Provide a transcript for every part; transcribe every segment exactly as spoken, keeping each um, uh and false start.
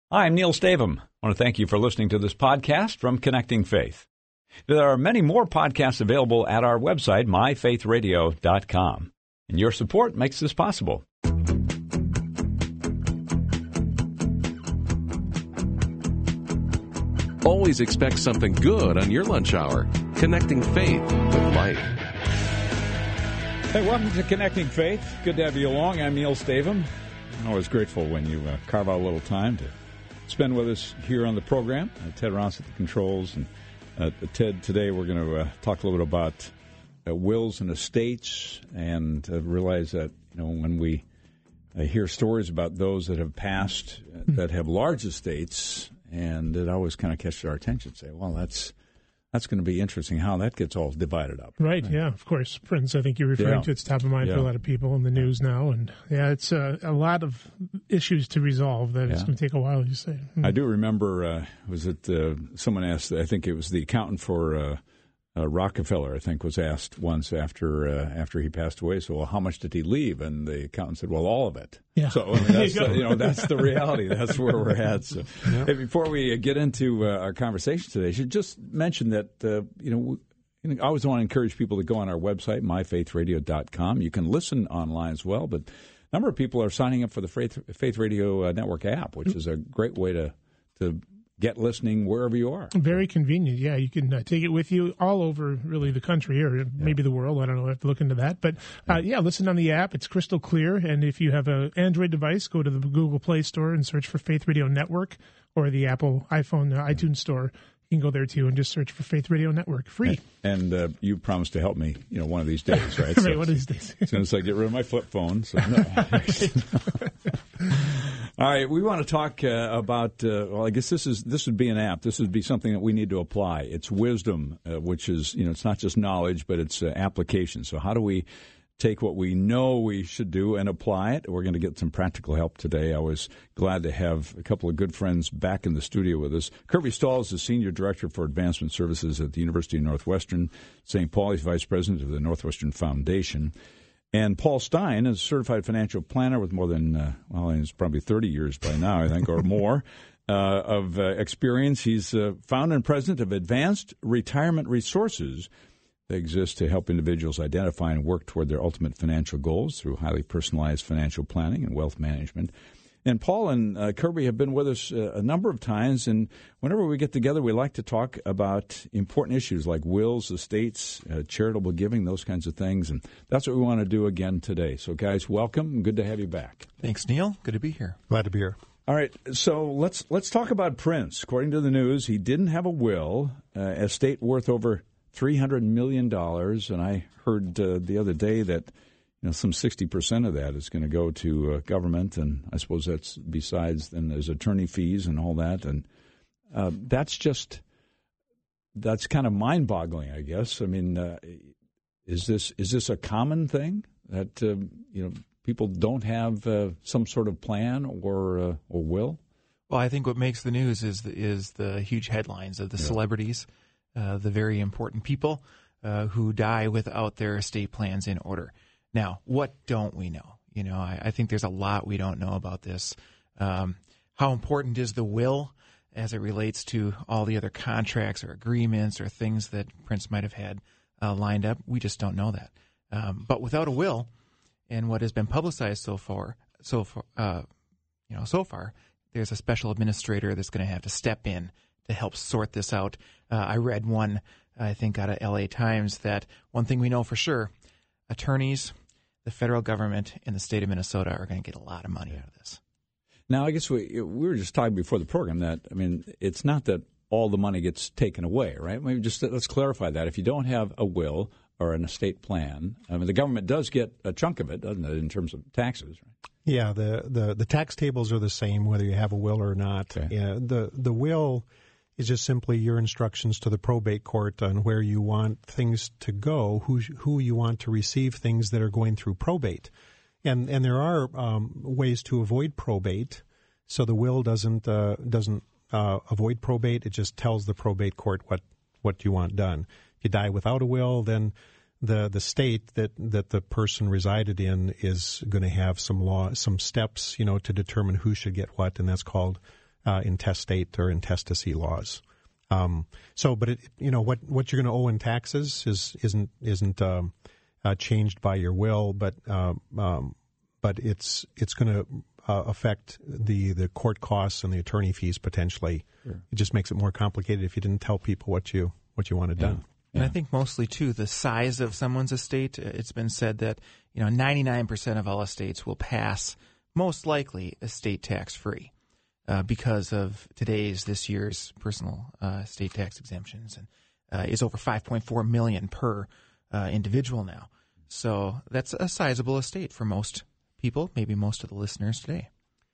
Hi, I'm Neil Stavum. I want to thank you for listening to this podcast from Connecting Faith. There are many more podcasts available at our website, my faith radio dot com. And your support makes this possible. Always expect something good on your lunch hour. Connecting Faith with life. Hey, welcome to Connecting Faith. Good to have you along. I'm Neil Stavum. I'm always grateful when you uh, carve out a little time to spend with us here on the program. Uh, Ted Ross at the controls. And uh, Ted, today we're going to uh, talk a little bit about uh, wills and estates, and uh, realize that, you know, when we uh, hear stories about those that have passed, uh, that have large estates, and it always kind of catches our attention. Say, well, that's that's going to be interesting how that gets all divided up. Right, right. Yeah, of course. Prince, I think you're referring yeah. to. It's top of mind yeah. for a lot of people in the news now. And, yeah, it's uh, a lot of issues to resolve that yeah. it's going to take a while, you say. Mm. I do remember, uh, was it uh, someone asked, I think it was the accountant for uh, uh, Rockefeller, I think, was asked once after uh, after he passed away, so, well, how much did he leave? And the accountant said, well, all of it. Yeah. So, I mean, that's, you, the, you know, that's the reality. That's where we're at. So, yeah. hey, before we get into uh, our conversation today, I should just mention that, uh, you know, I always want to encourage people to go on our website, my faith radio dot com. You can listen online as well, but a number of people are signing up for the Faith, Faith Radio Network app, which is a great way to to get listening wherever you are. Very convenient. Yeah, you can uh, take it with you all over, really, the country or maybe the world. I don't know. I have to look into that. But, uh, yeah, listen on the app. It's crystal clear. And if you have an Android device, go to the Google Play Store and search for Faith Radio Network, or the Apple iPhone uh, iTunes Store. You can go there, too, and just search for Faith Radio Network. Free. And, and uh, you promised to help me, you know, one of these days, right? right, so, one of these days. As soon as I get rid of my flip phone. So no. All right, we want to talk uh, about, uh, well, I guess this is this would be an app. This would be something that we need to apply. It's wisdom, uh, which is, you know, it's not just knowledge, but it's uh, application. So how do we take what we know we should do and apply it? We're going to get some practical help today. I was glad to have a couple of good friends back in the studio with us. Kirby Stahl is the Senior Director for Advancement Services at the University of Northwestern Saint Paul. He's Vice President of the Northwestern Foundation. And Paul Stein is a certified financial planner with more than, uh, well, it's probably thirty years by now, I think, or more, uh, of uh, experience. He's uh, founder and president of Advanced Retirement Resources that exist to help individuals identify and work toward their ultimate financial goals through highly personalized financial planning and wealth management. And Paul and uh, Kirby have been with us uh, a number of times, and whenever we get together, we like to talk about important issues like wills, estates, uh, charitable giving, those kinds of things, and that's what we want to do again today. So, guys, welcome. Good to have you back. Thanks, Neil. Good to be here. Glad to be here. All right, so let's let's talk about Prince. According to the news, he didn't have a will, uh, estate worth over three hundred million dollars, and I heard uh, the other day that you know, some sixty percent of that is going to go to uh, government, and I suppose that's besides, then there's attorney fees and all that, and uh, that's just, that's kind of mind-boggling, I guess. I mean, uh, is this is this a common thing that, uh, you know, people don't have uh, some sort of plan or uh, or will? Well, I think what makes the news is the, is the huge headlines of the yeah. celebrities, uh, the very important people uh, who die without their estate plans in order. Now, what don't we know? You know, I, I think there's a lot we don't know about this. Um, how important is the will as it relates to all the other contracts or agreements or things that Prince might have had uh, lined up? We just don't know that. Um, but without a will, and what has been publicized so far, so far, uh, you know, so far, there's a special administrator that's going to have to step in to help sort this out. Uh, I read one, I think, out of L A Times that one thing we know for sure: attorneys, the federal government, and the state of Minnesota are going to get a lot of money out of this. Now, I guess we we were just talking before the program that, I mean, it's not that all the money gets taken away, right? Maybe just let's clarify that. If you don't have a will or an estate plan, I mean, the government does get a chunk of it, doesn't it, in terms of taxes, right? Yeah, the, the, the tax tables are the same whether you have a will or not. Okay. Yeah, the the will is just simply your instructions to the probate court on where you want things to go, who who you want to receive things that are going through probate. And and there are um, ways to avoid probate. So the will doesn't uh, doesn't uh, avoid probate. It just tells the probate court what, what you want done. If you die without a will, then the the state that, that the person resided in is going to have some law, some steps, you know, to determine who should get what, and that's called uh, intestate or intestacy laws. Um, so, but it, you know what what you're going to owe in taxes is isn't isn't um, uh, changed by your will, but uh, um, but it's it's going to uh, affect the, the court costs and the attorney fees potentially. Sure. It just makes it more complicated if you didn't tell people what you what you wanted yeah. done. And yeah. I think mostly too the size of someone's estate. It's been said that you know ninety-nine percent of all estates will pass most likely estate tax free. Uh, because of today's, this year's personal uh, estate tax exemptions, and uh, is over five point four million per uh, individual now. So that's a sizable estate for most people, maybe most of the listeners today.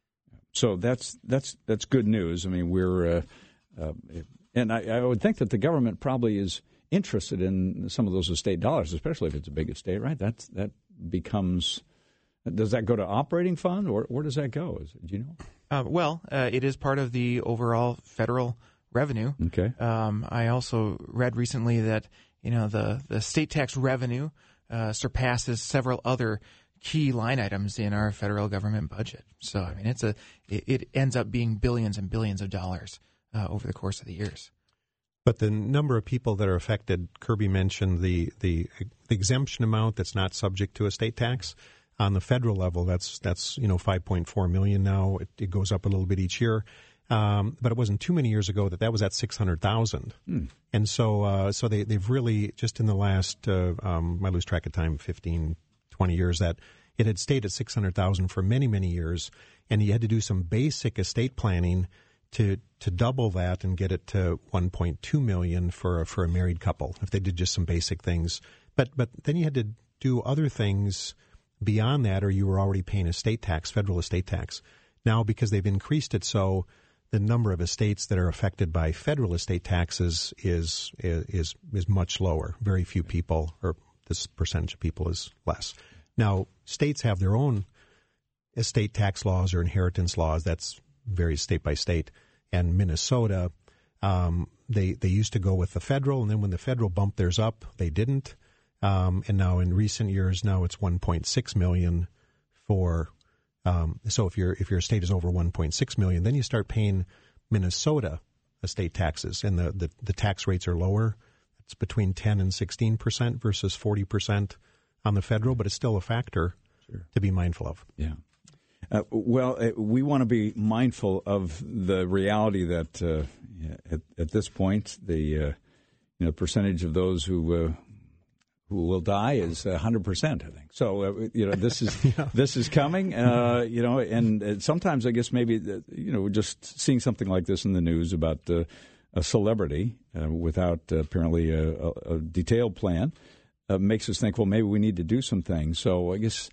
So that's that's that's good news. I mean, we're, uh, uh, and I, I would think that the government probably is interested in some of those estate dollars, especially if it's a big estate, right? That that becomes. Does that go to operating fund, or where does that go? Is, do you know? Uh, well, uh, it is part of the overall federal revenue. Okay. Um, I also read recently that you know the, the state tax revenue uh, surpasses several other key line items in our federal government budget. So I mean, it's a it, it ends up being billions and billions of dollars uh, over the course of the years. But the number of people that are affected, Kirby mentioned the the, the exemption amount that's not subject to estate tax. On the federal level, that's that's you know five point four million now. It, it goes up a little bit each year, um, but it wasn't too many years ago that that was at six hundred thousand. Mm. And so uh, so they they've really just in the last uh, um, I lose track of time, fifteen, twenty years, that it had stayed at six hundred thousand for many many years, and you had to do some basic estate planning to to double that and get it to one point two million for a, for a married couple if they did just some basic things. But but then you had to do other things beyond that, or you were already paying estate tax, federal estate tax. Now, because they've increased it so, the number of estates that are affected by federal estate taxes is is is much lower. Very few people, or this percentage of people is less. Now, states have their own estate tax laws or inheritance laws. That's varies state by state. And Minnesota, um, they they used to go with the federal, and then when the federal bumped theirs up, they didn't. Um, and now in recent years, now it's one point six million for. Um, so if your if your estate is over one point six million, then you start paying Minnesota estate taxes, and the, the, the tax rates are lower. It's between ten and sixteen percent versus forty percent on the federal, but it's still a factor sure. to be mindful of. Yeah. Uh, well, uh, we want to be mindful of the reality that uh, at, at this point, the uh, you know percentage of those who. Uh, who will die is one hundred percent, I think. So, uh, you know, this is yeah. this is coming, uh, you know, and uh, sometimes I guess maybe, uh, you know, just seeing something like this in the news about uh, a celebrity uh, without uh, apparently a, a, a detailed plan uh, makes us think, well, maybe we need to do some things. So I guess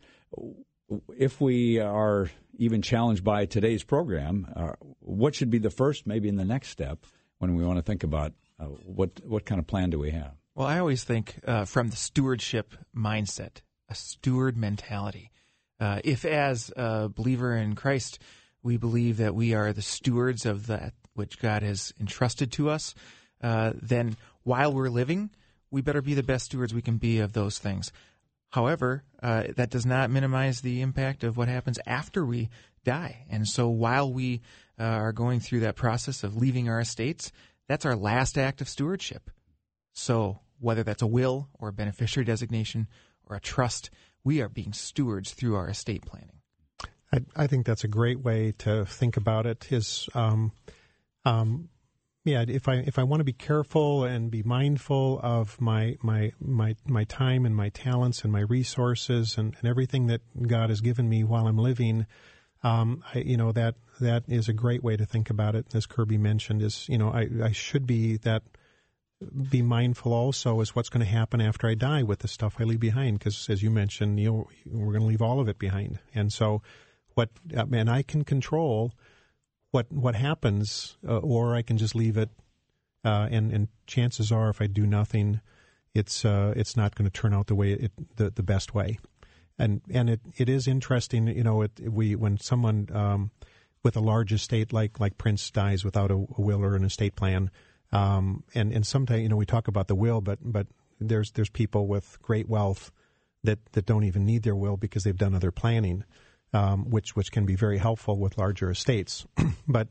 if we are even challenged by today's program, uh, what should be the first, maybe in the next step, when we want to think about uh, what what kind of plan do we have? Well, I always think uh, from the stewardship mindset, a steward mentality. Uh, if as a believer in Christ, we believe that we are the stewards of that which God has entrusted to us, uh, then while we're living, we better be the best stewards we can be of those things. However, uh, that does not minimize the impact of what happens after we die. And so while we uh, are going through that process of leaving our estates, that's our last act of stewardship. So whether that's a will or a beneficiary designation or a trust, we are being stewards through our estate planning. I, I think that's a great way to think about it. Is um, um, yeah, if I if I want to be careful and be mindful of my my my my time and my talents and my resources and, and everything that God has given me while I'm living, um, I, you know that that is a great way to think about it. As Kirby mentioned, is you know I, I should be that. Be mindful also is what's going to happen after I die with the stuff I leave behind, because as you mentioned, you know, we're going to leave all of it behind, and so what? And I can control what what happens, uh, or I can just leave it, uh, and and chances are, if I do nothing, it's uh, it's not going to turn out the way it the, the best way, and and it, it is interesting, you know, it, we when someone um, with a large estate like like Prince dies without a, a will or an estate plan. Um, and, and sometimes, you know, we talk about the will, but, but there's, there's people with great wealth that, that don't even need their will because they've done other planning, um, which, which can be very helpful with larger estates. but,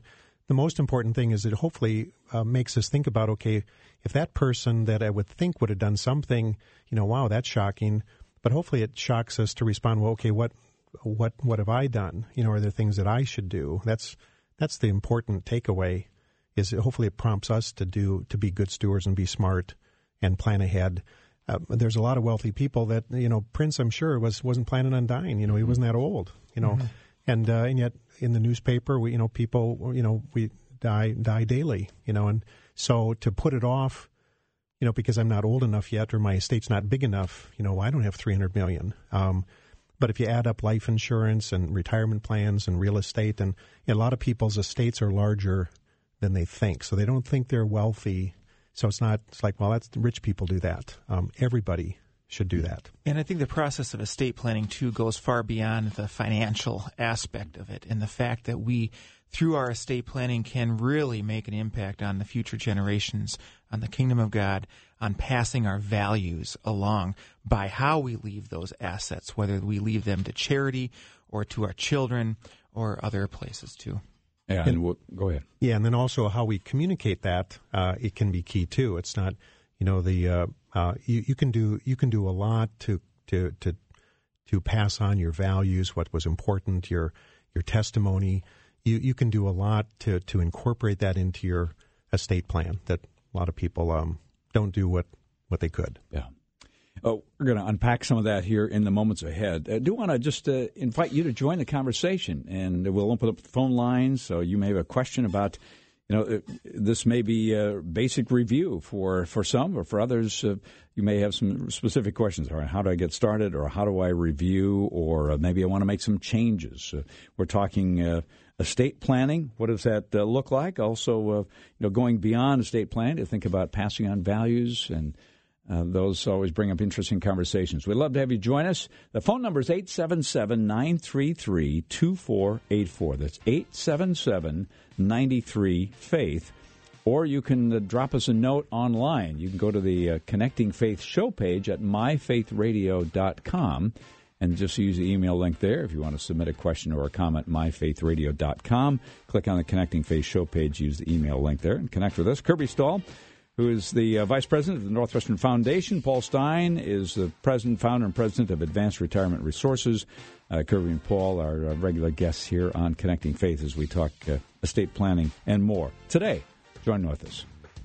the most important thing is it hopefully uh, makes us think about, okay, if that person that I would think would have done something, you know, wow, that's shocking. But hopefully it shocks us to respond, well, okay, what what what have I done? You know, are there things that I should do? That's that's the important takeaway, is that hopefully it prompts us to do to be good stewards and be smart and plan ahead. Uh, there's a lot of wealthy people that, you know, Prince, I'm sure, was wasn't planning on dying. You know, he wasn't that old. You know, mm-hmm. and uh, and yet in the newspaper, we, you know, people, you know, we die die daily. You know, and so to put it off, you know, because I'm not old enough yet or my estate's not big enough, you know, I don't have three hundred million dollars. Um, but if you add up life insurance and retirement plans and real estate, and you know, a lot of people's estates are larger than they think, so they don't think they're wealthy. So it's not, it's like, well, that's rich people do that. Um, everybody should do that. And I think the process of estate planning, too, goes far beyond the financial aspect of it, and the fact that we, through our estate planning, can really make an impact on the future generations, on the kingdom of God, on passing our values along by how we leave those assets, whether we leave them to charity or to our children or other places, too. Yeah, and we'll, go ahead. Yeah, and then also how we communicate that, uh, it can be key too. It's not, you know, the uh, uh, you, you can do you can do a lot to to to to pass on your values, what was important, your your testimony. You you can do a lot to to incorporate that into your estate plan. That a lot of people um, don't do what what they could. Yeah. Oh, we're going to unpack some of that here in the moments ahead. I do want to just uh, invite you to join the conversation, and we'll open up the phone lines. So you may have a question about, you know, this may be a basic review for, for some, or for others, uh, you may have some specific questions. All right, how do I get started, or how do I review, or uh, maybe I want to make some changes. Uh, we're talking uh, estate planning. What does that uh, look like? Also, uh, you know, going beyond estate planning to think about passing on values, and Uh, those always bring up interesting conversations. We'd love to have you join us. The phone number is eight seven seven, nine three three, two four eight four. That's eight seven seven, nine three, FAITH. Or you can uh, drop us a note online. You can go to the uh, Connecting Faith show page at my faith radio dot com and just use the email link there if you want to submit a question or a comment, my faith radio dot com. Click on the Connecting Faith show page, use the email link there, and connect with us. Kirby Stahl, who is the uh, Vice President of the Northwestern Foundation. Paul Stein is the President, Founder, and President of Advanced Retirement Resources. Uh, Kirby and Paul are uh, regular guests here on Connecting Faith as we talk uh, estate planning and more. Today, join with us.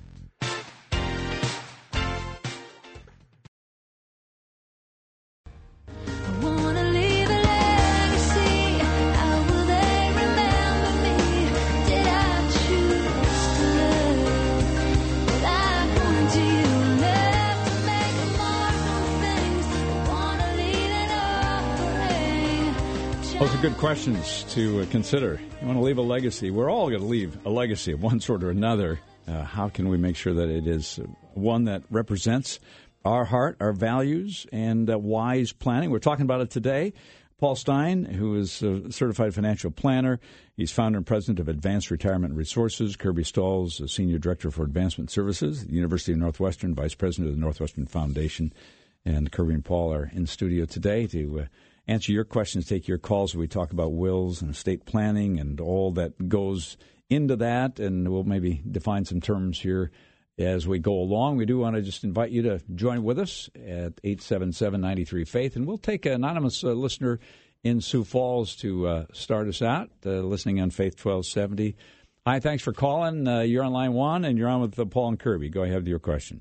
Those are good questions to uh, consider. You want to leave a legacy. We're all going to leave a legacy of one sort or another. Uh, how can we make sure that it is one that represents our heart, our values, and uh, wise planning? We're talking about it today. Paul Stein, who is a certified financial planner. He's founder and president of Advanced Retirement Resources. Kirby Stahl is senior director for advancement services at the University of Northwestern, vice president of the Northwestern Foundation. And Kirby and Paul are in studio today to uh, answer your questions, take your calls. We talk about wills and estate planning and all that goes into that, and we'll maybe define some terms here as we go along. We do want to just invite you to join with us at eight seven seven, nine three, FAITH, and we'll take an anonymous uh, listener in Sioux Falls to uh, start us out, uh, listening on Faith twelve seventy. Hi, thanks for calling. Uh, you're on line one, and you're on with uh, Paul and Kirby. Go ahead with your question.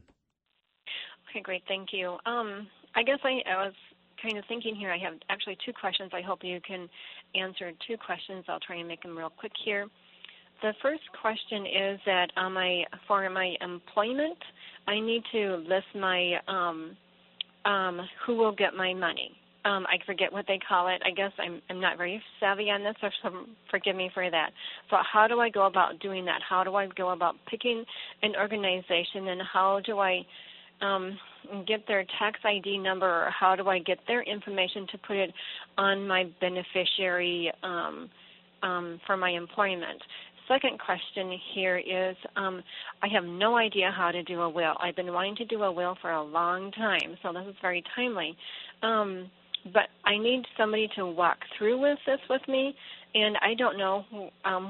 Okay, great. Thank you. Um, I guess I, I was kind of thinking here. I have actually two questions. I hope you can answer two questions. I'll try and make them real quick here. The first question is that on my, for my employment, I need to list my um, um, who will get my money. Um, I forget what they call it. I guess I'm, I'm not very savvy on this, so forgive me for that. So how do I go about doing that? How do I go about picking an organization, and how do I um, get their tax I D number, or how do I get their information to put it on my beneficiary um, um, for my employment? Second question here is um, I have no idea how to do a will. I've been wanting to do a will for a long time, so this is very timely. Um, but I need somebody to walk through with this with me, and I don't know um, what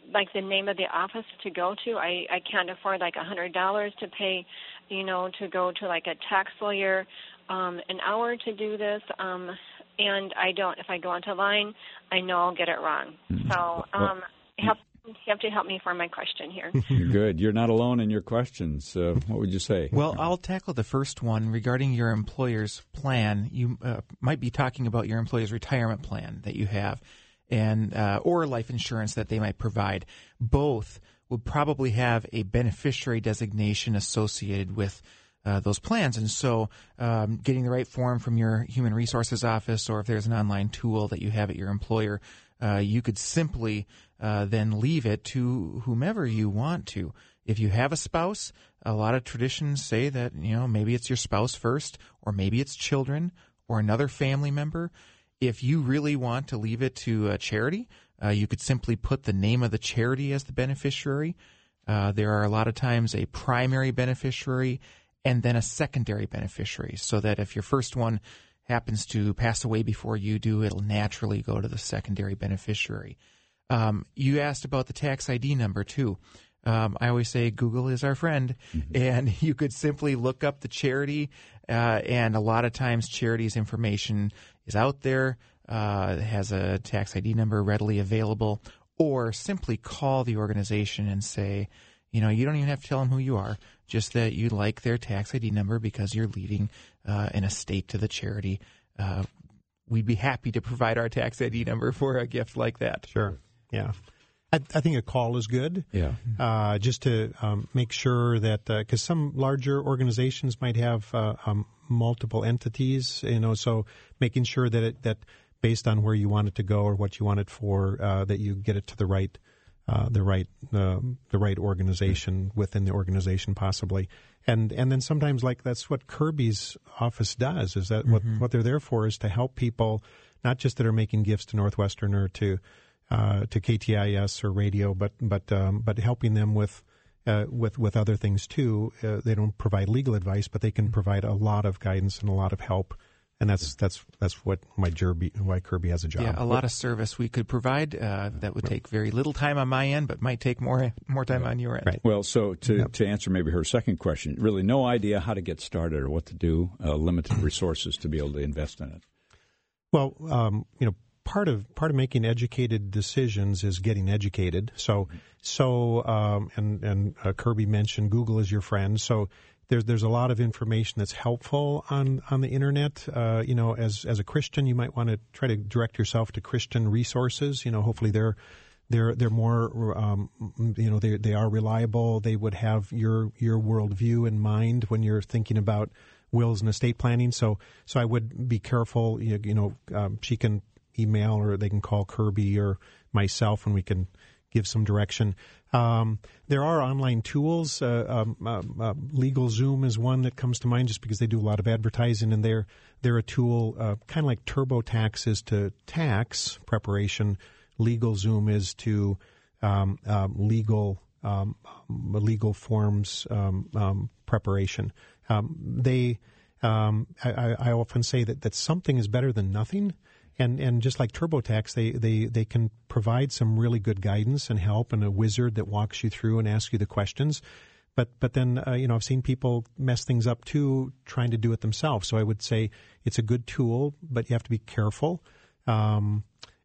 like the name of the office to go to. I, I can't afford like a hundred dollars to pay, you know, to go to like a tax lawyer um, an hour to do this. Um, and I don't. If I go onto line, I know I'll get it wrong. Mm-hmm. So um, help. You have to help me for my question here. You're good. You're not alone in your questions. Uh, what would you say? Well, I'll tackle the first one regarding your employer's plan. You uh, might be talking about your employer's retirement plan that you have, and uh, or life insurance that they might provide. Both would probably have a beneficiary designation associated with uh, those plans, and so um, getting the right form from your human resources office, or if there's an online tool that you have at your employer, uh, you could simply Uh, then leave it to whomever you want to. If you have a spouse, a lot of traditions say that, you know, maybe it's your spouse first, or maybe it's children or another family member. If you really want to leave it to a charity, uh, you could simply put the name of the charity as the beneficiary. Uh, there are a lot of times a primary beneficiary and then a secondary beneficiary, so that if your first one happens to pass away before you do, it'll naturally go to the secondary beneficiary. Um, you asked about the tax I D number, too. Um, I always say Google is our friend, mm-hmm. and you could simply look up the charity, uh, and a lot of times charity's information is out there, uh, has a tax I D number readily available, or simply call the organization and say, you know, you don't even have to tell them who you are, just that you like their tax I D number because you're leaving uh, an estate to the charity. Uh, we'd be happy to provide our tax I D number for a gift like that. Sure. Yeah. I, I think a call is good. Yeah. Uh, just to um, make sure that, because uh, some larger organizations might have uh, um, multiple entities, you know, so making sure that it, that based on where you want it to go or what you want it for, uh, that you get it to the right, uh, the right, uh, the right organization within the organization, possibly. And and then sometimes, like, that's what Kirby's office does. Is that mm-hmm. what what they're there for? Is to help people, not just that are making gifts to Northwestern or to Uh, to K T I S or radio, but but um, but helping them with uh, with with other things too. Uh, they don't provide legal advice, but they can provide a lot of guidance and a lot of help, and that's that's that's what my Kirby, why Kirby has a job. Yeah, a lot of service we could provide uh, that would take very little time on my end, but might take more more time right. on your end. Right. Well, so to yep. to answer maybe her second question, really no idea how to get started or what to do. Uh, limited resources to be able to invest in it. Well, um, you know. Part of part of making educated decisions is getting educated. So so um, and and uh, Kirby mentioned Google is your friend. So there's there's a lot of information that's helpful on on the internet. Uh, you know, as as a Christian, you might want to try to direct yourself to Christian resources. You know, hopefully they're they're they're more um, you know they they are reliable. They would have your your worldview in mind when you're thinking about wills and estate planning. So so I would be careful. You, you know, um, she can email or they can call Kirby or myself and we can give some direction. Um, there are online tools. Uh, um, uh, uh, LegalZoom is one that comes to mind just because they do a lot of advertising, and they're, they're a tool uh, kind of like TurboTax is to tax preparation. LegalZoom is to um, um, legal um, legal forms um, um, preparation. Um, they, um, I, I often say that, that something is better than nothing. And and just like TurboTax, they, they, they can provide some really good guidance and help, and a wizard that walks you through and asks you the questions. But but then uh, you know I've seen people mess things up too, trying to do it themselves. So I would say it's a good tool, but you have to be careful. Um,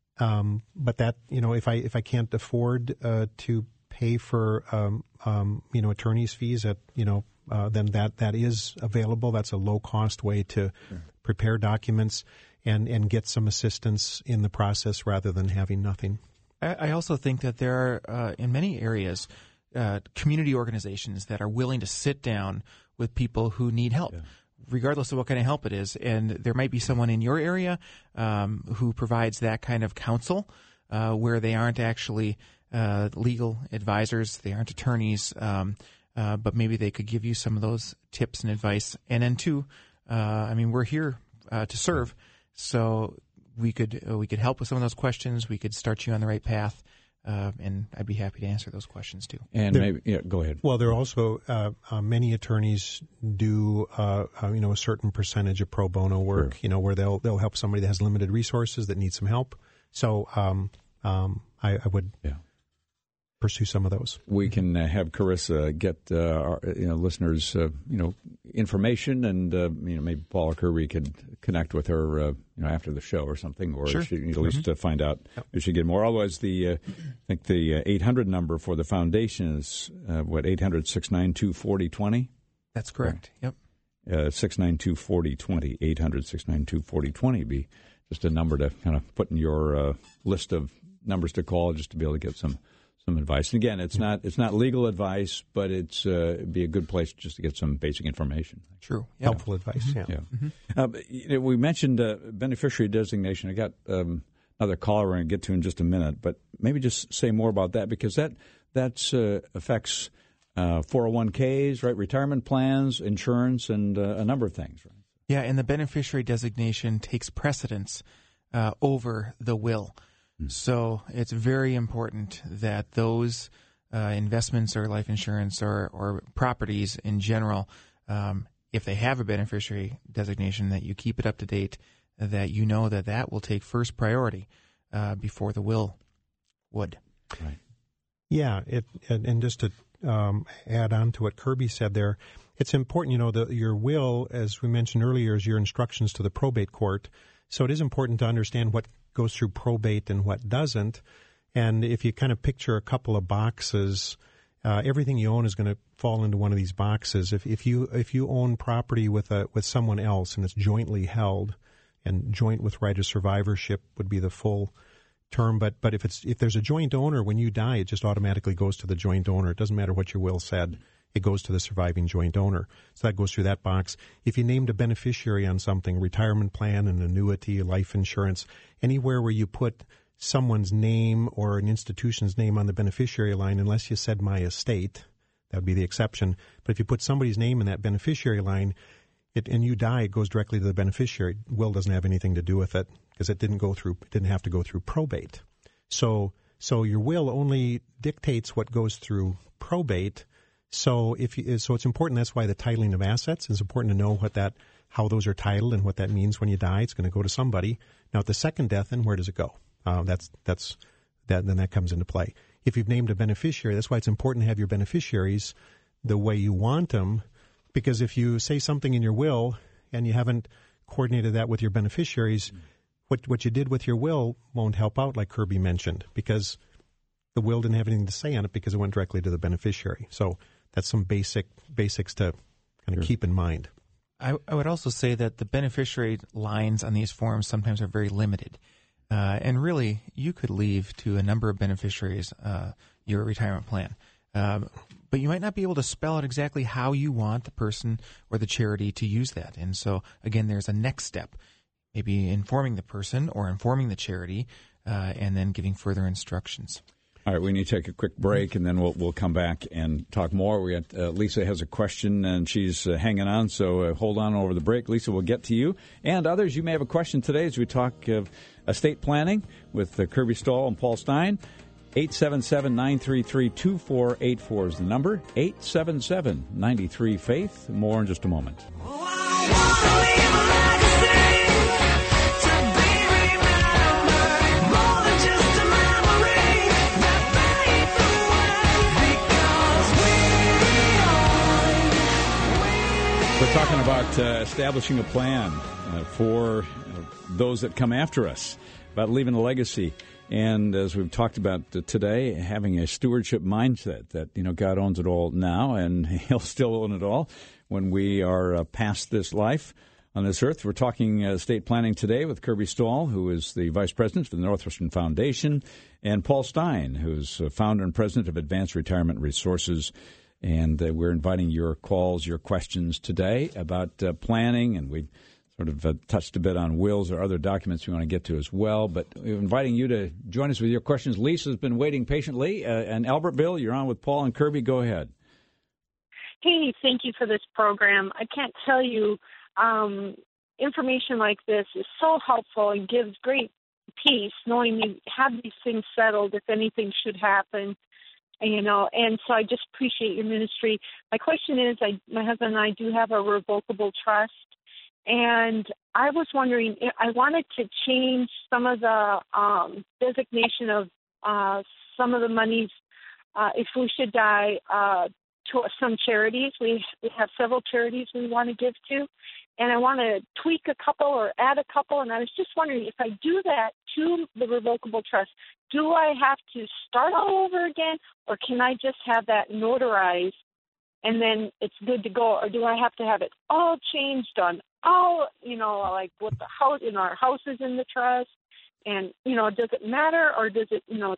um, but that you know if I if I can't afford uh, to pay for um, um, you know attorney's fees, at you know uh, then that that is available. That's a low cost way to sure. prepare documents. And, and get some assistance in the process rather than having nothing. I, I also think that there are, uh, in many areas, uh, community organizations that are willing to sit down with people who need help, yeah. regardless of what kind of help it is. And there might be someone in your area um, who provides that kind of counsel uh, where they aren't actually uh, legal advisors, they aren't attorneys, um, uh, but maybe they could give you some of those tips and advice. And then, too, uh, I mean, we're here uh, to serve. So we could uh, we could help with some of those questions. We could start you on the right path, uh, and I'd be happy to answer those questions too. And there, maybe, yeah, go ahead. Well, there are also uh, uh, many attorneys do uh, uh, you know a certain percentage of pro bono work. Sure. You know where they'll they'll help somebody that has limited resources that needs some help. So um, um, I, I would. Yeah. pursue some of those. We can uh, have Carissa get uh, our you know, listeners, uh, you know, information, and uh, you know, maybe Paula Kirby could connect with her, uh, you know, after the show or something, or sure. she at least mm-hmm. uh, find out yep. if she get more. Otherwise, the uh, I think the uh, eight hundred number for the foundation is uh, what eight hundred, six nine two, four oh two oh. That's correct. Yep. Uh, six nine two, four oh two oh, eight hundred, six nine two, four oh two oh be just a number to kind of put in your uh, list of numbers to call, just to be able to get some. Some advice. And again, it's not it's not legal advice, but it's uh, it'd be a good place just to get some basic information. True, yeah. Helpful advice. Mm-hmm. Yeah. yeah. Mm-hmm. Uh, you know, we mentioned uh, beneficiary designation. I got um, another caller we're going to get to in just a minute, but maybe just say more about that, because that that's uh, affects uh, four oh one k's, right? Retirement plans, insurance, and uh, a number of things, right? Yeah, and the beneficiary designation takes precedence uh, over the will. So it's very important that those uh, investments or life insurance or, or properties in general, um, if they have a beneficiary designation, that you keep it up to date, that you know that that will take first priority uh, before the will would. Right. Yeah, it, and, and just to um, add on to what Kirby said there, it's important, you know, that your will, as we mentioned earlier, is your instructions to the probate court. So it is important to understand what goes through probate and what doesn't. And if you kind of picture a couple of boxes, uh, everything you own is going to fall into one of these boxes. If if you if you own property with a with someone else and it's jointly held, and joint with right of survivorship would be the full term. But but if it's if there's a joint owner, when you die, it just automatically goes to the joint owner. It doesn't matter what your will said. It goes to the surviving joint owner. So that goes through that box. If you named a beneficiary on something, retirement plan, an annuity, life insurance, anywhere where you put someone's name or an institution's name on the beneficiary line, unless you said my estate, that would be the exception. But if you put somebody's name in that beneficiary line, it, and you die, it goes directly to the beneficiary. Will doesn't have anything to do with it because it didn't go through, it didn't have to go through probate. So, so your will only dictates what goes through probate. So if you, so it's important. That's why the titling of assets is important to know what that, how those are titled and what that means when you die. It's going to go to somebody. Now, at the second death, then where does it go? Uh, that's that's that. Then that comes into play. If you've named a beneficiary, that's why it's important to have your beneficiaries the way you want them. Because if you say something in your will and you haven't coordinated that with your beneficiaries, what what you did with your will won't help out, like Kirby mentioned, because the will didn't have anything to say on it because it went directly to the beneficiary. So that's some basic basics to kind of sure. keep in mind. I, I would also say that the beneficiary lines on these forms sometimes are very limited. Uh, and really, you could leave to a number of beneficiaries uh, your retirement plan. Um, but you might not be able to spell out exactly how you want the person or the charity to use that. And so, again, there's a next step, maybe informing the person or informing the charity uh, and then giving further instructions. All right, we need to take a quick break, and then we'll we'll come back and talk more. We got uh, Lisa has a question, and she's uh, hanging on, so uh, hold on over the break. Lisa, we'll get to you. And others, you may have a question today as we talk of estate planning with uh, Kirby Stahl and Paul Stein. eight seven seven, nine three three, two four eight four is the number. eight seven seven, nine three, faith. More in just a moment. We're talking about uh, establishing a plan uh, for uh, those that come after us, about leaving a legacy. And as we've talked about uh, today, having a stewardship mindset that, you know, God owns it all now, and He'll still own it all when we are uh, past this life on this earth. We're talking uh, estate planning today with Kirby Stahl, who is the Vice President for the Northwestern Foundation, and Paul Stein, who's uh, founder and President of Advanced Retirement Resources. And uh, we're inviting your calls, your questions today about uh, planning, and we've sort of uh, touched a bit on wills or other documents we want to get to as well. But we're inviting you to join us with your questions. Lisa's been waiting patiently. Uh, and Albertville, you're on with Paul and Kirby. Go ahead. Hey, thank you for this program. I can't tell you, um, information like this is so helpful and gives great peace knowing you have these things settled if anything should happen. You know, and so I just appreciate your ministry. My question is, I, my husband and I do have a revocable trust, and I was wondering, I wanted to change some of the um, designation of uh, some of the monies uh, if we should die, uh, to some charities. We, we have several charities we want to give to, and I want to tweak a couple or add a couple, and I was just wondering if I do that to the revocable trust, do I have to start all over again, or can I just have that notarized and then it's good to go, or do I have to have it all changed on all, you know, like what the house, in our houses in the trust, and, you know, does it matter, or does it, you know,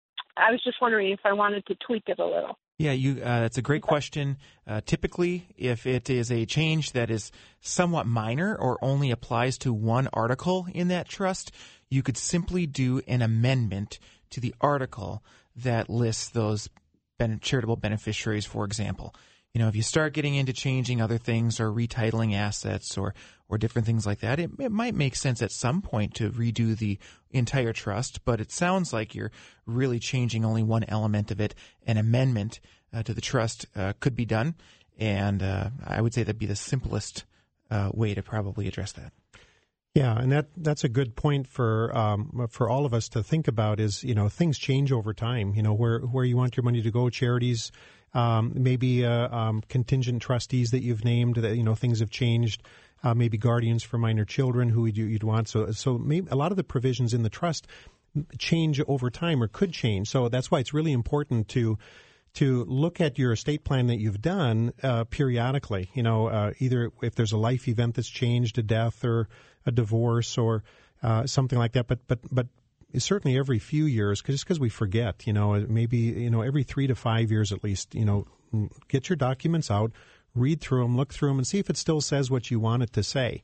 I was just wondering if I wanted to tweak it a little. Yeah, you. Uh, that's a great question. Uh, typically, if it is a change that is somewhat minor or only applies to one article in that trust, you could simply do an amendment to the article that lists those ben- charitable beneficiaries, for example. You know, if you start getting into changing other things or retitling assets or, or different things like that, it, it might make sense at some point to redo the entire trust, but it sounds like you're really changing only one element of it. An amendment uh, to the trust uh, could be done, and uh, I would say that'd be the simplest uh, way to probably address that. Yeah, and that that's a good point for um, for all of us to think about. Is, you know, things change over time. You know, where where you want your money to go, charities. Um, maybe uh, um, contingent trustees that you've named, that, you know, things have changed. Uh, maybe guardians for minor children who you'd, you'd want. So, so maybe a lot of the provisions in the trust change over time or could change. So that's why it's really important to to look at your estate plan that you've done uh, periodically. You know, uh, either if there's a life event that's changed, a death or a divorce or uh, something like that. But but but. Certainly every few years, cause, just because we forget, you know, maybe, you know, every three to five years at least, you know, get your documents out, read through them, look through them, and see if it still says what you want it to say.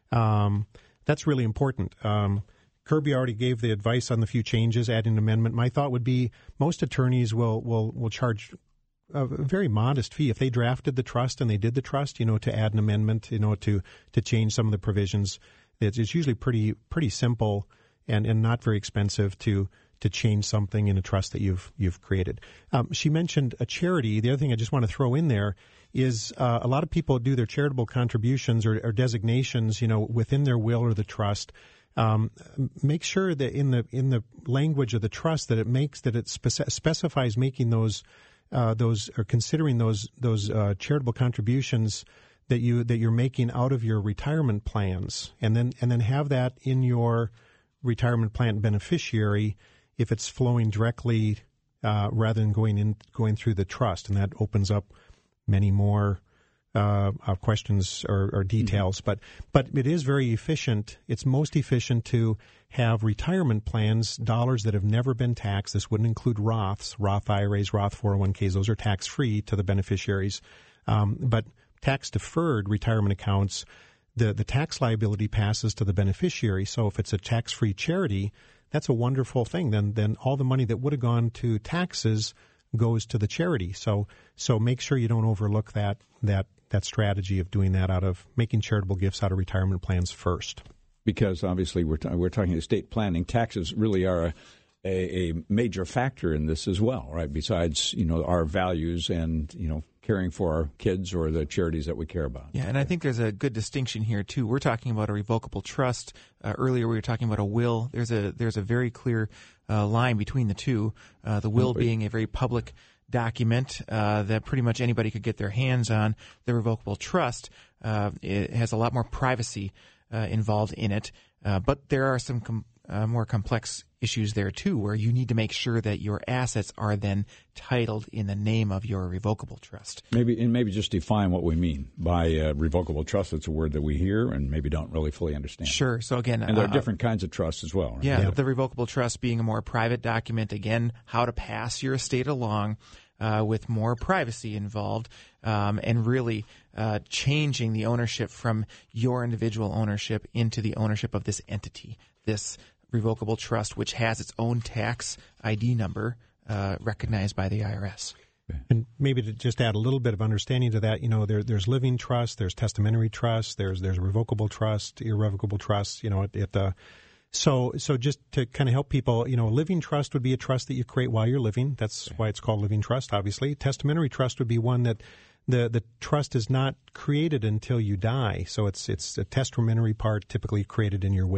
Um, that's really important. Um, Kirby already gave the advice on the few changes, adding an amendment. My thought would be most attorneys will, will, will charge a very modest fee. If they drafted the trust and they did the trust, you know, to add an amendment, you know, to, to change some of the provisions, it's, it's usually pretty, pretty simple. And, and not very expensive to to change something in a trust that you've you've created. Um, she mentioned a charity. The other thing I just want to throw in there is uh, a lot of people do their charitable contributions or, or designations, you know, within their will or the trust. Um, make sure that in the in the language of the trust that it makes that it spec- specifies making those uh, those or considering those those uh, charitable contributions that you that you're making out of your retirement plans, and then and then have that in your retirement plan beneficiary if it's flowing directly uh, rather than going in going through the trust, and that opens up many more uh, uh, questions or, or details. Mm-hmm. But but it is very efficient. It's most efficient to have retirement plans, dollars that have never been taxed. This wouldn't include Roths, Roth I R As, Roth four oh one k's. Those are tax free to the beneficiaries, um, but tax deferred retirement accounts. The, the tax liability passes to the beneficiary. So if it's a tax-free charity, that's a wonderful thing. Then then all the money that would have gone to taxes goes to the charity. So so make sure you don't overlook that that that strategy of doing that out of making charitable gifts out of retirement plans first. Because obviously we're t- we're talking estate planning. Taxes really are a, a, a major factor in this as well, right? Besides, you know, our values and, you know, caring for our kids or the charities that we care about. Yeah, and I think there's a good distinction here too. We're talking about a revocable trust. Uh, earlier we were talking about a will. There's a there's a very clear uh, line between the two. Uh, the will being a very public document uh, that pretty much anybody could get their hands on. The revocable trust uh, it has a lot more privacy uh, involved in it, uh, but there are some com- uh, more complex issues there too, where you need to make sure that your assets are then titled in the name of your revocable trust. Maybe and maybe just define what we mean by uh, revocable trust. It's a word that we hear and maybe don't really fully understand. Sure. So again, and there are uh, different kinds of trusts as well. Right? Yeah, yeah, the revocable trust being a more private document. Again, how to pass your estate along. Uh, with more privacy involved, um, and really uh, changing the ownership from your individual ownership into the ownership of this entity, this revocable trust, which has its own tax I D number uh, recognized by the I R S. And maybe to just add a little bit of understanding to that, you know, there, there's living trust, there's testamentary trust, there's there's revocable trust, irrevocable trust. You know, it. it uh, So, so just to kind of help people, you know, a living trust would be a trust that you create while you're living. That's why it's called living trust, obviously. Testamentary trust would be one that the the trust is not created until you die. So it's it's a testamentary part typically created in your will.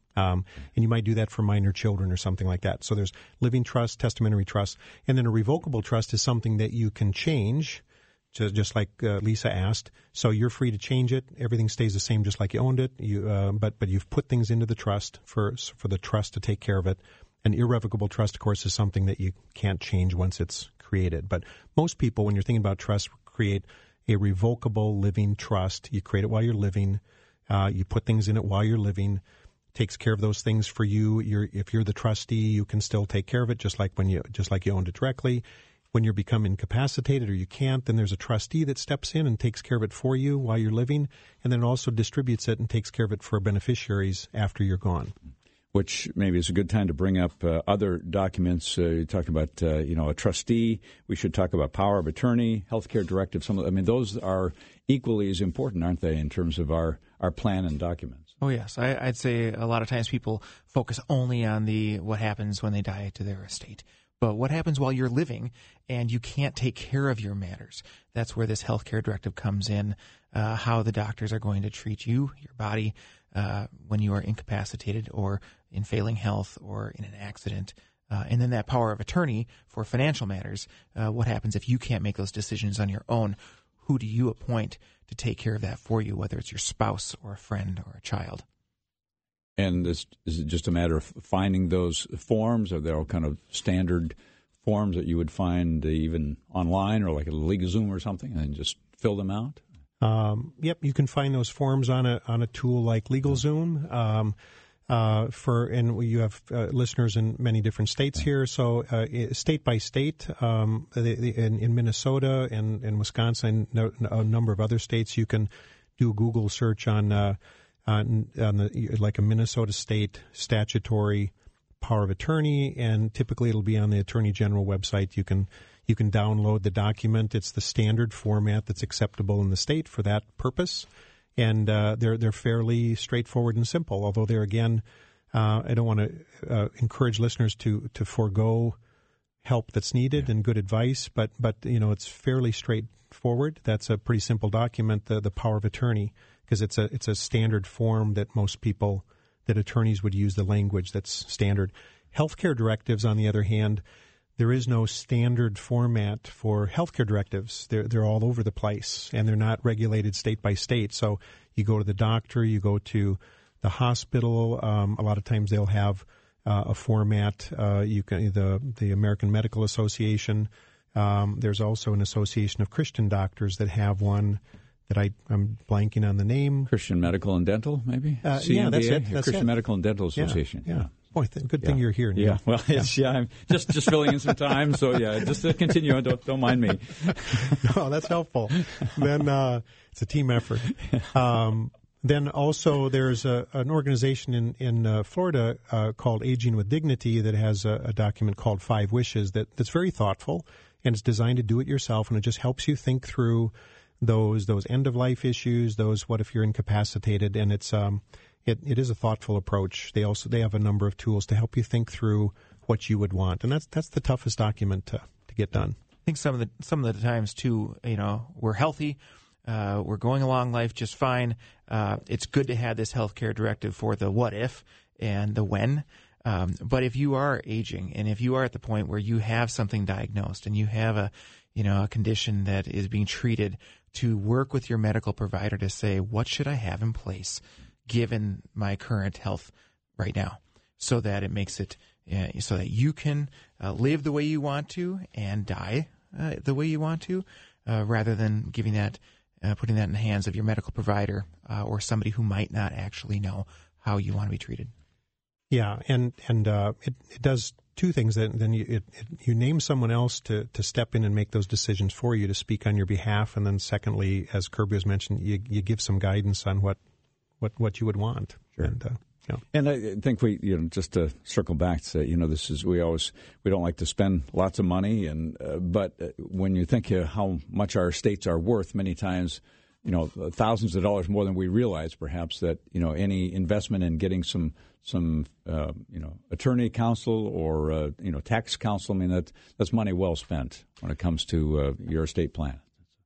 Um, and you might do that for minor children or something like that. So there's living trust, testamentary trust, and then a revocable trust is something that you can change, just, just like uh, Lisa asked. So you're free to change it. Everything stays the same, just like you owned it. You, uh, but but you've put things into the trust for for the trust to take care of it. An irrevocable trust, of course, is something that you can't change once it's created. But most people, when you're thinking about trust, create a revocable living trust. You create it while you're living. Uh, you put things in it while you're living. Takes care of those things for you. You're, if you're the trustee, you can still take care of it, just like when you just like you owned it directly. When you become incapacitated or you can't, then there's a trustee that steps in and takes care of it for you while you're living, and then also distributes it and takes care of it for beneficiaries after you're gone. Which maybe is a good time to bring up uh, other documents. Uh, you talked about, uh, you know, a trustee. We should talk about power of attorney, healthcare directive. Some of, I mean, those are equally as important, aren't they, in terms of our, our plan and documents? Oh, yes. I, I'd say a lot of times people focus only on the what happens when they die to their estate. But what happens while you're living and you can't take care of your matters? That's where this healthcare directive comes in, uh, how the doctors are going to treat you, your body, uh, when you are incapacitated or in failing health or in an accident. Uh, and then that power of attorney for financial matters. Uh, what happens if you can't make those decisions on your own? Who do you appoint to take care of that for you, whether it's your spouse or a friend or a child? And is, is it just a matter of finding those forms? Are there all kind of standard forms that you would find even online or like a LegalZoom or something, and just fill them out? Um, yep, you can find those forms on a on a tool like LegalZoom. Um, uh, for and you have uh, listeners in many different states here. So uh, state by state, um, the, the, in, in Minnesota and, and Wisconsin, no, a number of other states, you can do a Google search on. Uh, On, on the, like a Minnesota state statutory power of attorney, and typically it'll be on the Attorney General website. You can you can download the document. It's the standard format that's acceptable in the state for that purpose, and uh, they're they're fairly straightforward and simple. Although there again, uh, I don't want to uh, encourage listeners to to forego help that's needed and good advice, but but you know it's fairly straightforward. That's a pretty simple document, the the power of attorney. Because it's a it's a standard form that most people, that attorneys would use the language that's standard. Healthcare directives, on the other hand, there is no standard format for healthcare directives. They're they're all over the place, and they're not regulated state by state. So you go to the doctor, you go to the hospital. Um, a lot of times they'll have uh, a format. Uh, you can the the American Medical Association. Um, there's also an association of Christian doctors that have one. That I, I'm blanking on the name. Christian Medical and Dental, maybe? Uh, yeah, that's it. That's Christian it. Medical and Dental Association. Yeah. yeah. yeah. Boy, th- good thing yeah. you're here, Neil. Yeah, well, yeah. It's, yeah, I'm just, just filling in some time. So, yeah, just to continue. Don't, don't mind me. No, that's helpful. Then uh, it's a team effort. Um, then also there's a, an organization in, in uh, Florida uh, called Aging with Dignity that has a, a document called Five Wishes that, that's very thoughtful, and it's designed to do it yourself, and it just helps you think through those those end of life issues, those what if you're incapacitated, and it's um it, it is a thoughtful approach. They also they have a number of tools to help you think through what you would want, and that's that's the toughest document to, to get done. I think some of the some of the times too, you know, we're healthy, uh, we're going along life just fine. Uh, it's good to have this healthcare directive for the what if and the when. Um, but if you are aging, and if you are at the point where you have something diagnosed and you have a you know a condition that is being treated, to work with your medical provider to say, what should I have in place given my current health right now, so that it makes it uh, so that you can uh, live the way you want to and die uh, the way you want to, uh, rather than giving that, uh, putting that in the hands of your medical provider uh, or somebody who might not actually know how you want to be treated. Yeah, and and uh, it, it does two things. Then then you it, it, you name someone else to, to step in and make those decisions for you, to speak on your behalf, and then secondly, as Kirby has mentioned, you you give some guidance on what what, what you would want. Sure. And, uh, yeah. And I think we, you know, just to circle back to say, you know, this is, we always, we don't like to spend lots of money, and uh, but when you think uh, how much our estates are worth, many times, you know, thousands of dollars more than we realize, perhaps, that, you know, any investment in getting some, some uh, you know, attorney counsel or, uh, you know, tax counsel, I mean, that that's money well spent when it comes to uh, your estate plan.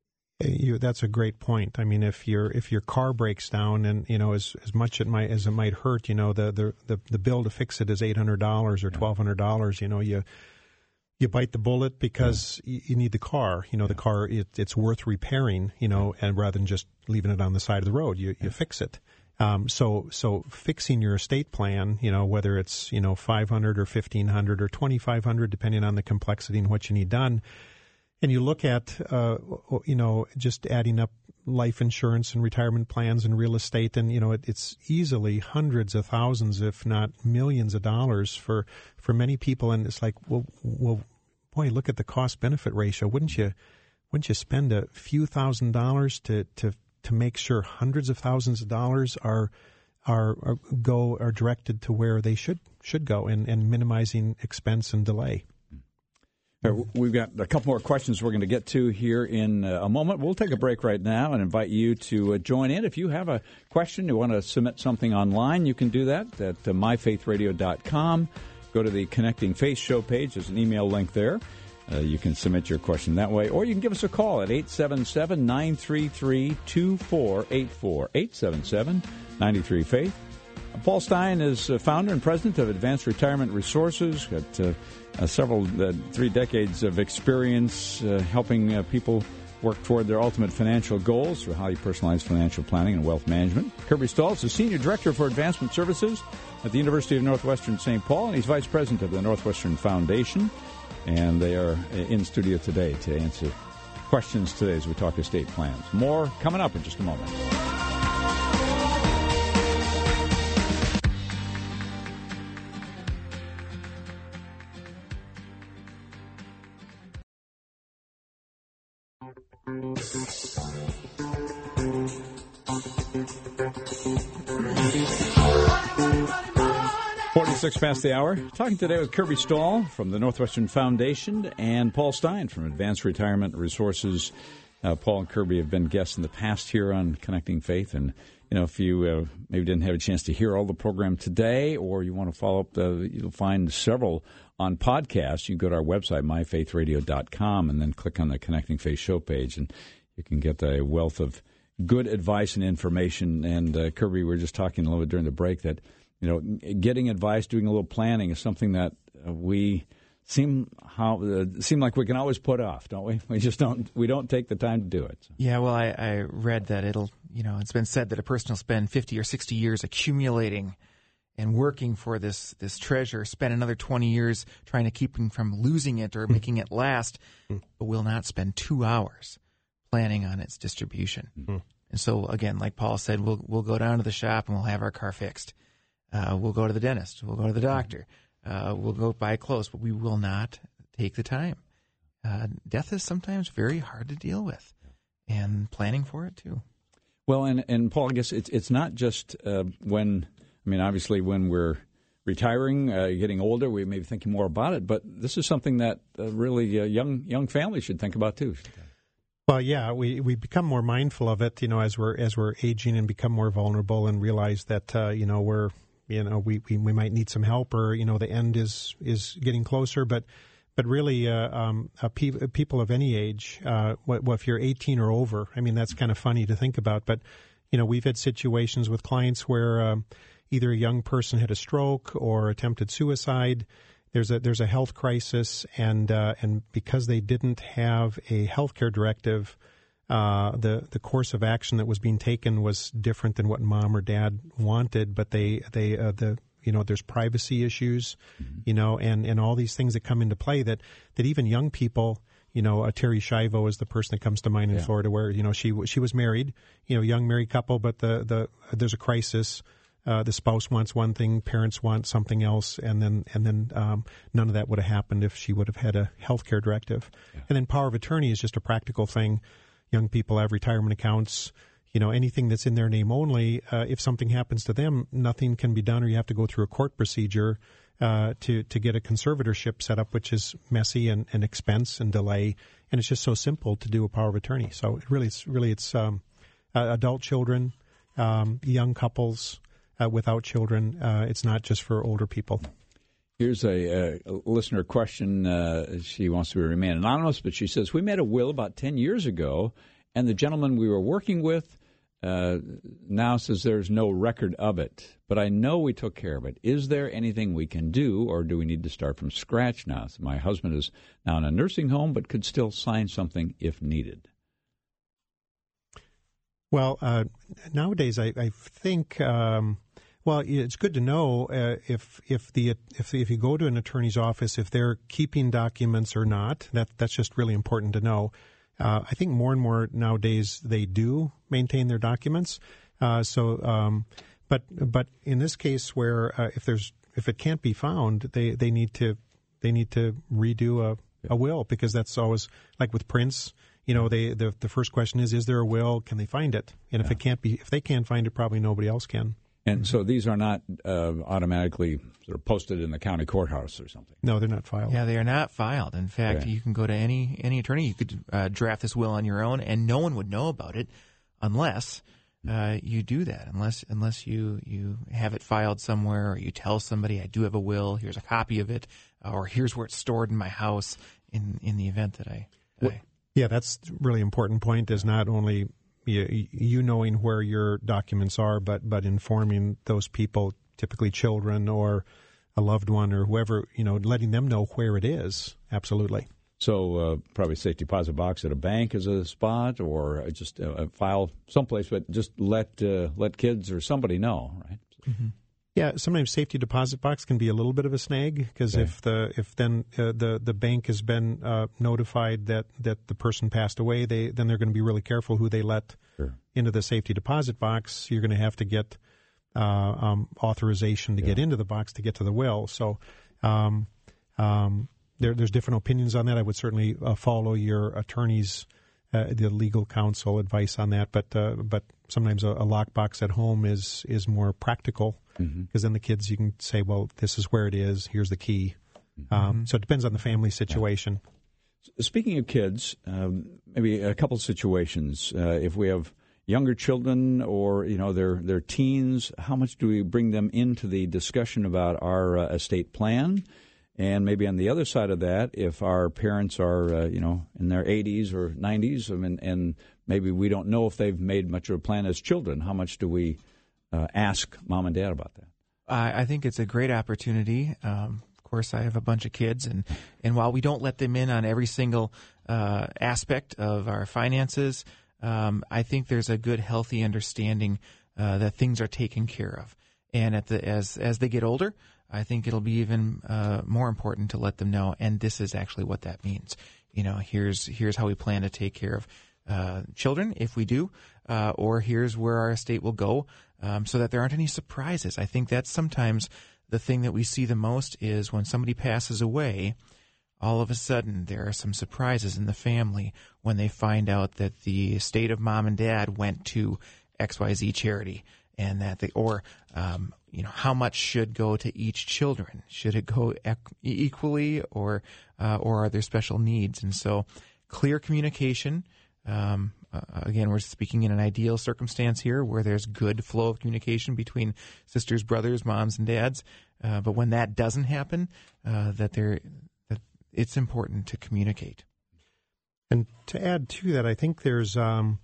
You, that's a great point. I mean, if your if your car breaks down, and you know, as as much it might as it might hurt, you know, the the the, the bill to fix it is eight hundred dollars or twelve hundred dollars. You know, you you bite the bullet because yeah. you, you need the car. You know, yeah. the car it, it's worth repairing. You know, and rather than just leaving it on the side of the road, you you fix it. Um, so so fixing your estate plan, you know, whether it's you know five hundred or fifteen hundred or twenty five hundred, depending on the complexity and what you need done. And you look at, uh, you know, just adding up life insurance and retirement plans and real estate, and, you know, it, it's easily hundreds of thousands, if not millions of dollars for, for many people. And it's like, well, well, boy, look at the cost-benefit ratio. Wouldn't you wouldn't you spend a few thousand dollars to, to, to make sure hundreds of thousands of dollars are are, are go are directed to where they should should go, and, and minimizing expense and delay? We've got a couple more questions we're going to get to here in a moment. We'll take a break right now and invite you to join in. If you have a question, you want to submit something online, you can do that at my faith radio dot com. Go to the Connecting Faith show page. There's an email link there. Uh, you can submit your question that way, or you can give us a call at eight seven seven, nine three three, two four eight four, eight seven seven, nine three, faith. Paul Stein is founder and president of Advanced Retirement Resources. Got uh, uh, several, uh, three decades of experience uh, helping uh, people work toward their ultimate financial goals through highly personalized financial planning and wealth management. Kirby Stahl is the Senior Director for Advancement Services at the University of Northwestern Saint Paul, and he's Vice President of the Northwestern Foundation. And they are in studio today to answer questions today as we talk estate plans. More coming up in just a moment. forty-six past the hour. Talking today with Kirby Stahl from the Northwestern Foundation and Paul Stein from Advanced Retirement Resources. Uh, Paul and Kirby have been guests in the past here on Connecting Faith. And, you know, if you uh, maybe didn't have a chance to hear all the program today, or you want to follow up, uh, you'll find several on podcasts. You can go to our website, my faith radio dot com, and then click on the Connecting Faith show page, and you can get a wealth of good advice and information. And, uh, Kirby, we were just talking a little bit during the break that, you know, getting advice, doing a little planning is something that uh, we seem how uh, seem like we can always put off, don't we? We just don't we don't take the time to do it. So. Yeah, well, I, I read that it'll, you know, it's been said that a person will spend fifty or sixty years accumulating and working for this this treasure, spend another twenty years trying to keep him from losing it or making it last, but will not spend two hours planning on its distribution. Mm-hmm. And so, again, like Paul said, we'll we'll go down to the shop and we'll have our car fixed. Uh, we'll go to the dentist. We'll go to the doctor. Uh, we'll go buy clothes, but we will not take the time. Uh, death is sometimes very hard to deal with, and planning for it too. Well, and, and Paul, I guess it's it's not just uh, when, I mean, obviously when we're retiring, uh, getting older, we may be thinking more about it, but this is something that uh, really uh, young young families should think about too. Well, yeah, we, we become more mindful of it, you know, as we're as we're aging and become more vulnerable, and realize that uh, you know we're you know we, we, we might need some help, or you know the end is is getting closer. But but really, uh, um, uh, pe- people of any age, uh, well, if you're eighteen or over, I mean that's kind of funny to think about. But you know we've had situations with clients where um, either a young person had a stroke or attempted suicide. There's a there's a health crisis, and uh, and because they didn't have a healthcare directive, uh, the the course of action that was being taken was different than what mom or dad wanted. But they they uh, the you know there's privacy issues, mm-hmm. you know, and, and all these things that come into play that, that even young people, you know, uh, Terry Schiavo is the person that comes to mind in yeah. Florida, where you know she she was married, you know, young married couple, but the the there's a crisis. Uh, the spouse wants one thing, parents want something else, and then and then um, none of that would have happened if she would have had a health care directive. Yeah. And then power of attorney is just a practical thing. Young people have retirement accounts. You know, anything that's in their name only, uh, if something happens to them, nothing can be done, or you have to go through a court procedure uh, to, to get a conservatorship set up, which is messy and, and expense and delay. And it's just so simple to do a power of attorney. So it really, it's, really it's um, uh, adult children, um, young couples, Uh, without children. Uh, it's not just for older people. Here's a, a listener question. Uh, she wants to remain anonymous, but she says, we made a will about ten years ago, and the gentleman we were working with uh, now says there's no record of it, but I know we took care of it. Is there anything we can do, or do we need to start from scratch now? So my husband is now in a nursing home, but could still sign something if needed. Well, uh, nowadays I, I think, um, well, it's good to know uh, if if the if if you go to an attorney's office, if they're keeping documents or not. That that's just really important to know. Uh, I think more and more nowadays they do maintain their documents. Uh, so, um, but but in this case, where uh, if there's if it can't be found, they, they need to they need to redo a, a will, because that's always like with Prince. You know, they the the first question is, is there a will? Can they find it? And if yeah. it can't be, if they can't find it, probably nobody else can. And mm-hmm. so these are not uh, automatically sort of posted in the county courthouse or something. No, they're not filed. Yeah, they are not filed. In fact, okay. you can go to any any attorney. You could uh, draft this will on your own, and no one would know about it unless uh, you do that. Unless unless you you have it filed somewhere, or you tell somebody, "I do have a will. Here's a copy of it," or "Here's where it's stored in my house." In in the event that I. That I Yeah, that's a really important point, is not only you, you knowing where your documents are, but, but informing those people, typically children or a loved one or whoever, you know, letting them know where it is. Absolutely. So uh, probably safe deposit box at a bank is a spot, or just a file someplace, but just let uh, let kids or somebody know, right? Mm-hmm. Yeah, sometimes safety deposit box can be a little bit of a snag, because okay. if the if then uh, the the bank has been uh, notified that, that the person passed away, they then they're going to be really careful who they let sure. into the safety deposit box. You're going to have to get uh, um, authorization to yeah. get into the box to get to the will. So um, um, there, there's different opinions on that. I would certainly uh, follow your attorney's uh, the legal counsel advice on that, but uh, but sometimes a, a lockbox at home is is more practical. Because mm-hmm. then the kids, you can say, well, this is where it is. Here's the key. Mm-hmm. Um, so it depends on the family situation. Yeah. Speaking of kids, um, maybe a couple of situations. Uh, if we have younger children, or you know they're they're teens, how much do we bring them into the discussion about our uh, estate plan? And maybe on the other side of that, if our parents are uh, you know in their eighties or nineties, I mean, and maybe we don't know if they've made much of a plan as children, how much do we Uh, ask mom and dad about that? I, I think it's a great opportunity. Um, of course, I have a bunch of kids, and, and while we don't let them in on every single uh, aspect of our finances, um, I think there's a good, healthy understanding uh, that things are taken care of. And at the as as they get older, I think it'll be even uh, more important to let them know. And this is actually what that means. You know, here's here's how we plan to take care of uh, children if we do, uh, or here's where our estate will go. Um, so that there aren't any surprises. I think that's sometimes the thing that we see the most is when somebody passes away, all of a sudden there are some surprises in the family when they find out that the estate of mom and dad went to X Y Z charity, and that they, or um, you know, how much should go to each children? Should it go equ- equally, or uh, or are there special needs? And so, clear communication. Um, uh, again, we're speaking in an ideal circumstance here where there's good flow of communication between sisters, brothers, moms, and dads. Uh, but when that doesn't happen, uh, that there, that it's important to communicate. And to add to that, I think there's, um,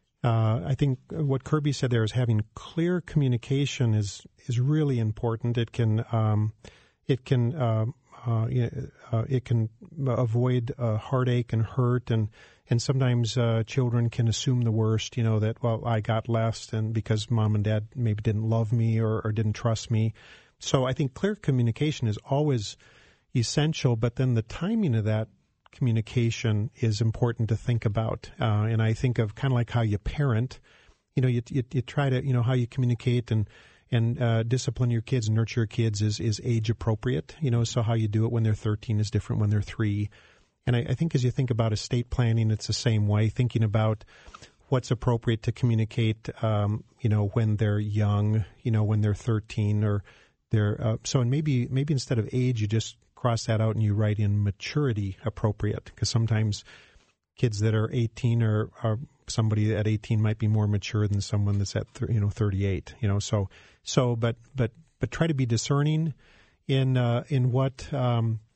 uh, I think what Kirby said there is having clear communication is is really important. It can, um, it can, uh, uh, uh, it can avoid uh, heartache and hurt, and. And sometimes uh, children can assume the worst, you know, that, well, I got less and because mom and dad maybe didn't love me or, or didn't trust me. So I think clear communication is always essential, but then the timing of that communication is important to think about. Uh, and I think of kind of like how you parent, you know, you, you, you try to, you know, how you communicate and, and uh, discipline your kids and nurture your kids is, is age appropriate, you know, so how you do it when they're thirteen is different when they're three. And I, I think as you think about estate planning, it's the same way, thinking about what's appropriate to communicate, um, you know, when they're young, you know, when they're thirteen or they're, uh, so and maybe, maybe instead of age, you just cross that out and you write in maturity appropriate, because sometimes kids that are eighteen or are somebody at eighteen might be more mature than someone that's at, you know, thirty-eight, you know, so, so, but, but, but try to be discerning in, uh, in what, um,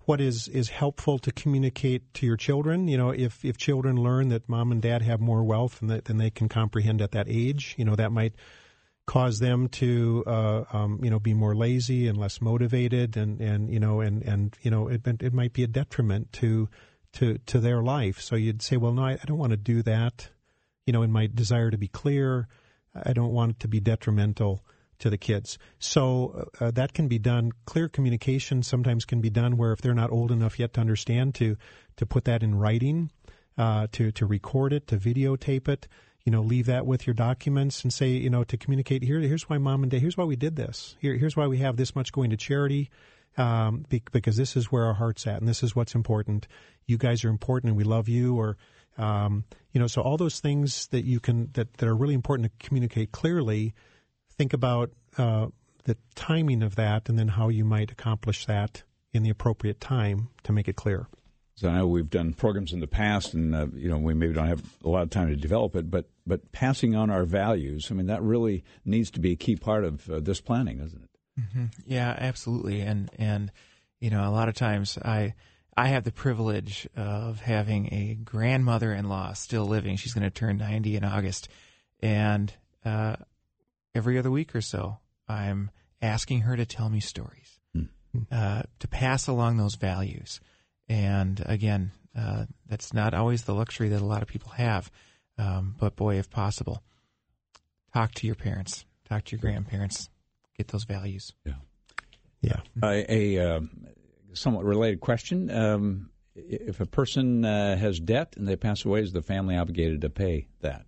what is, is helpful to communicate to your children. You know, if, if children learn that mom and dad have more wealth than, that, than they can comprehend at that age, you know, that might cause them to, uh, um, you know, be more lazy and less motivated, and, and you know, and, and you know, it, it might be a detriment to, to, to their life. So you'd say, well, no, I, I don't want to do that. You know, in my desire to be clear, I don't want it to be detrimental to the kids. So uh, that can be done. Clear communication sometimes can be done where if they're not old enough yet to understand, to to put that in writing, uh, to to record it, to videotape it. You know, leave that with your documents and say, you know, to communicate. Here, here's why mom and dad. Here's why we did this. Here, here's why we have this much going to charity, um, because this is where our heart's at, and this is what's important. You guys are important, and we love you. Or um, you know, so all those things that you can that, that are really important to communicate clearly. Think about uh, the timing of that, and then how you might accomplish that in the appropriate time to make it clear. So I know we've done programs in the past, and uh, you know we maybe don't have a lot of time to develop it, but but passing on our values, I mean, that really needs to be a key part of uh, this planning, doesn't it? Mm-hmm. Yeah, absolutely. And and you know, a lot of times I I have the privilege of having a grandmother-in-law still living. She's going to turn ninety in August, and uh, every other week or so, I'm asking her to tell me stories, mm-hmm. uh, to pass along those values. And again, uh, that's not always the luxury that a lot of people have. Um, but boy, if possible, talk to your parents, talk to your grandparents, get those values. Yeah. Yeah. Uh, a uh, somewhat related question. Um, if a person uh, has debt and they pass away, is the family obligated to pay that?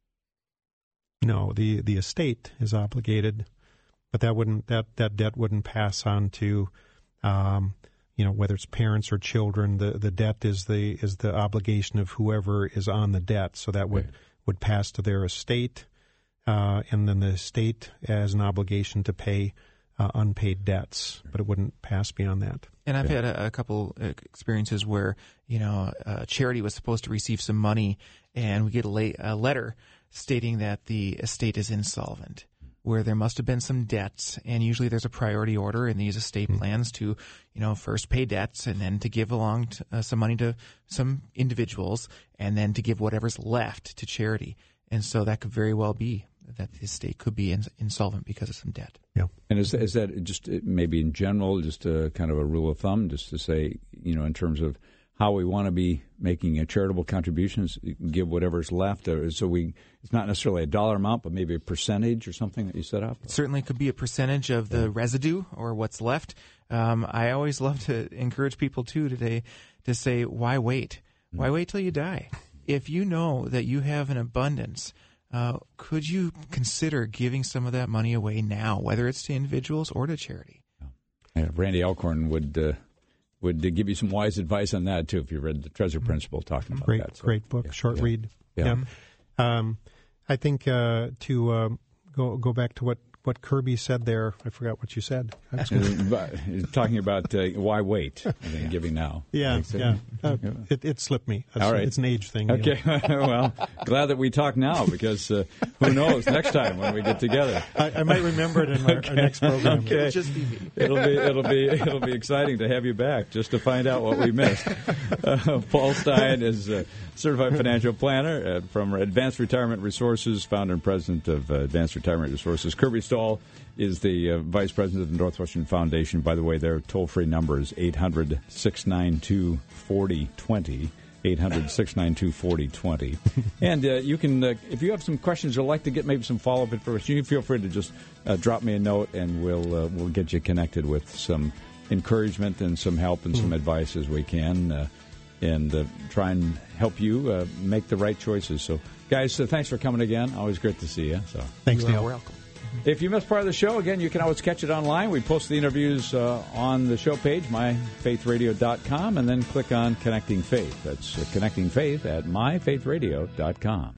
No, the, the estate is obligated, but that wouldn't that, that debt wouldn't pass on to um, you know, whether it's parents or children. The, the debt is the is the obligation of whoever is on the debt. So that would, right. would pass to their estate, uh, and then the estate has an obligation to pay uh, unpaid debts, but it wouldn't pass beyond that. And I've yeah. had a, a couple experiences where, you know, a charity was supposed to receive some money, and we get a, la- a letter stating that the estate is insolvent, where there must have been some debts, and usually there's a priority order in these estate mm-hmm. plans to, you know, first pay debts and then to give along to, uh, some money to some individuals, and then to give whatever's left to charity. And so that could very well be that the estate could be ins- insolvent because of some debt. Yeah. And is, is that just maybe in general, just a kind of a rule of thumb, just to say, you know, in terms of how we want to be making a charitable contributions, give whatever's left. Or, so we, it's not necessarily a dollar amount, but maybe a percentage or something that you set up? It certainly could be a percentage of the yeah. residue or what's left. Um, I always love to encourage people, too, today to say, why wait? Mm-hmm. Why wait till you die? If you know that you have an abundance, uh, could you consider giving some of that money away now, whether it's to individuals or to charity? Yeah. Randy Alcorn would... Uh, would give you some wise advice on that, too, if you read The Treasure Principle, talking about great, that. So, great book, yeah, short yeah, read. Yeah. yeah. Um, I think uh, to uh, go go back to what, what Kirby said there, I forgot what you said. I was gonna... Talking about uh, why wait and then giving now. Yeah, yeah. Uh, it, it slipped me. It's, All right. It's an age thing. Okay, You know? Well, glad that we talk now, because uh, who knows next time when we get together. I, I might remember it in our, okay. our next program. Okay. It'll just be me. It'll be it'll be it'll be exciting to have you back, just to find out what we missed. Uh, Paul Stein is a certified financial planner uh, from Advanced Retirement Resources, founder and president of uh, Advanced Retirement Resources. Kirby Stahl is the uh, vice president of the Northwestern Foundation. By the way, their toll-free number is eight hundred, six nine two, four oh two zero. eight hundred, six nine two, four oh two zero. And uh, you can, uh, if you have some questions or like to get maybe some follow-up information, you can feel free to just uh, drop me a note, and we'll uh, we'll get you connected with some encouragement and some help and some mm-hmm. advice as we can, uh, and uh, try and help you uh, make the right choices. So, guys, uh, thanks for coming again. Always great to see you. So, thanks, Neil. Neil. Welcome. If you missed part of the show, again, you can always catch it online. We post the interviews uh, on the show page, my faith radio dot com, and then click on Connecting Faith. That's uh, Connecting Faith at my faith radio dot com.